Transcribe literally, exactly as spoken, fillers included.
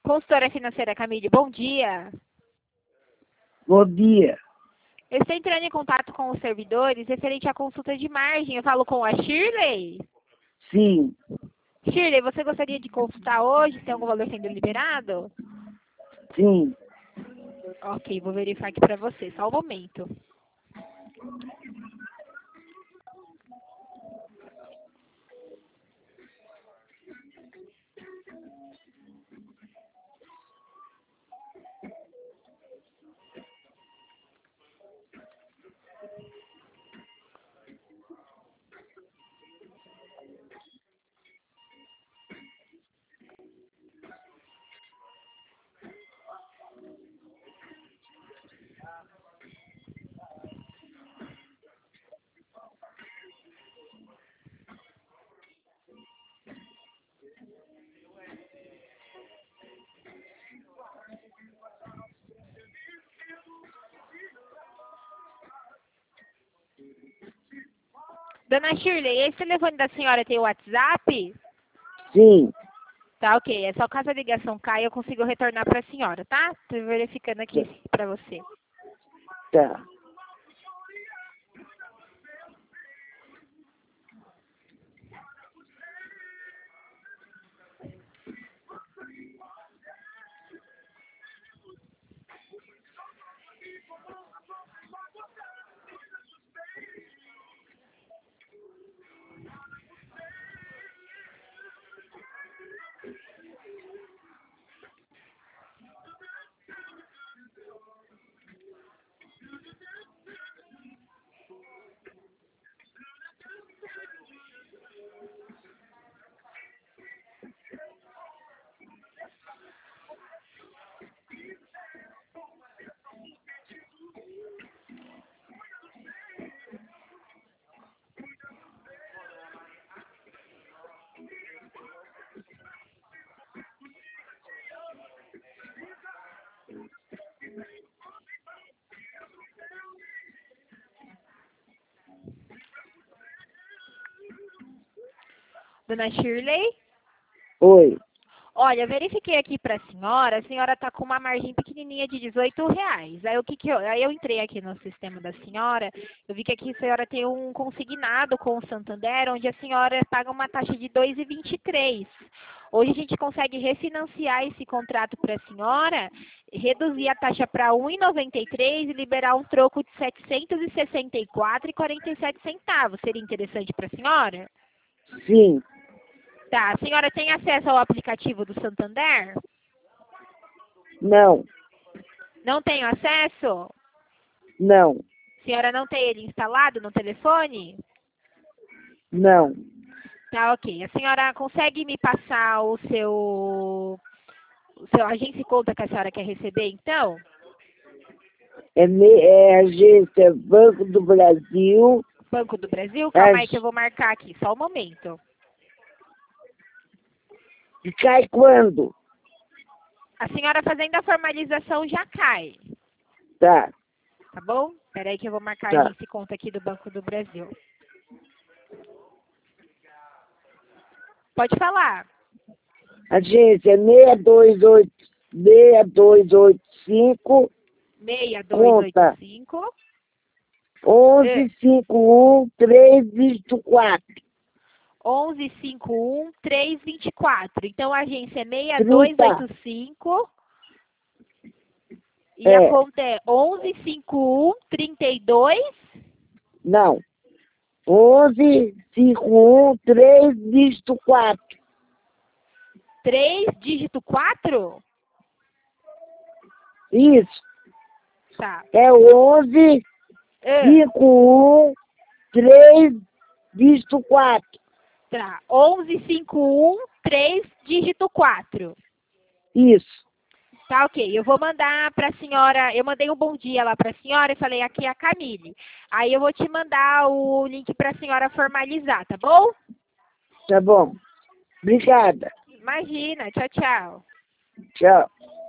Consultora financeira Camille, bom dia. Bom dia. Eu estou entrando em contato com os servidores referente à consulta de margem. Eu falo com a Shirley. Sim, Shirley, você gostaria de consultar hoje se tem algum valor sendo liberado? sim. Ok, vou verificar aqui para você. Só um momento. Dona Shirley, esse telefone da senhora tem o WhatsApp? Sim, Tá, ok. É só caso a ligação caia, eu consigo retornar para a senhora, tá? Tô verificando aqui para você. tá. Dona Shirley? Oi. Olha, eu verifiquei aqui para a senhora, a senhora está com uma margem pequenininha de dezoito reais. Aí, o que que eu, aí eu entrei aqui no sistema da senhora, eu vi que aqui a senhora tem um consignado com o Santander, onde a senhora paga uma taxa de dois reais e vinte e três centavos. Hoje a gente consegue refinanciar esse contrato para a senhora, reduzir a taxa para um real e noventa e três centavos e liberar um troco de setecentos e sessenta e quatro reais e quarenta e sete centavos. Seria interessante para a senhora? Sim, Tá, a senhora tem acesso ao aplicativo do Santander? não, Não tem acesso? não, A senhora não tem ele instalado no telefone? não. Tá, ok. A senhora consegue me passar o seu, o seu agência e conta que a senhora quer receber, então? É, me- é agência Banco do Brasil. Banco do Brasil? É, Calma aí que eu vou marcar aqui, só um momento. e cai quando? A senhora fazendo a formalização já cai, Tá, tá bom? Espera aí que eu vou marcar a tá. agência e conta aqui do Banco do Brasil. Pode falar. Agência seis dois oito, seis dois oito cinco, seis dois oito conta cinco. onze cinquenta e um, três vinte e quatro. onze cinquenta e um, três vinte e quatro. Então, a agência é seis dois trinta. oito cinco e É. a conta é onze cinquenta e um, trinta e dois. Não. onze cinquenta e um, três dígito quatro. três, dígito quatro? Isso. Tá. É onze Ah, cinquenta e um, três dígito quatro. tá. onze cinquenta e um, três, dígito quatro. Isso. Tá, ok. Eu vou mandar para a senhora, eu mandei um bom dia lá para a senhora e falei, aqui é a Camille. Aí eu vou te mandar o link para a senhora formalizar, tá bom? Tá bom. Obrigada. Imagina. Tchau, tchau. Tchau.